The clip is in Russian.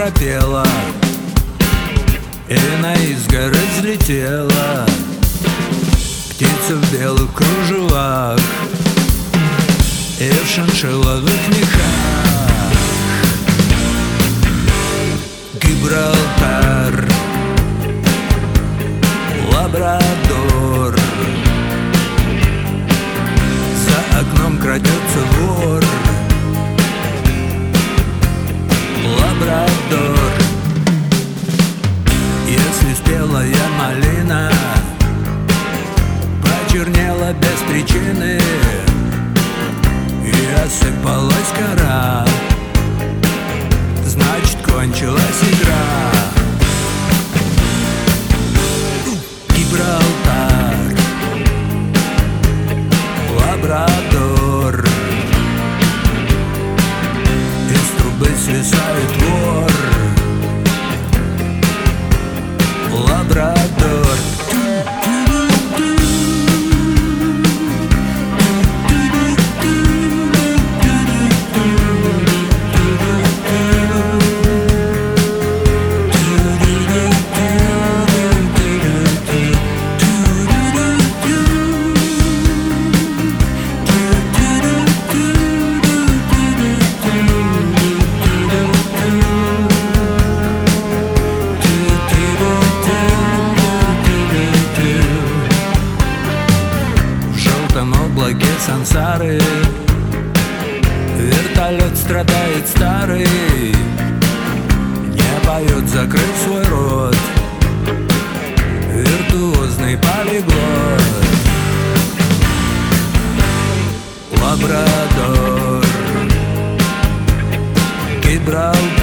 пропела и на изгородь взлетела птица в белых кружевах и в шиншилловых мехах. Гибралтар, Лабрадор, за окном крадется вор. Лабрадор, если спелая малина почернела без причины и осыпалась кора, значит, кончилась игра. Гибралтар, Лабрадор, из трубы свисает вор. Лабрадор. Облаке сансары вертолет страдает старый, не поет, закрыв свой рот, виртуозный полиглот. Лабрадор, Гибралтар,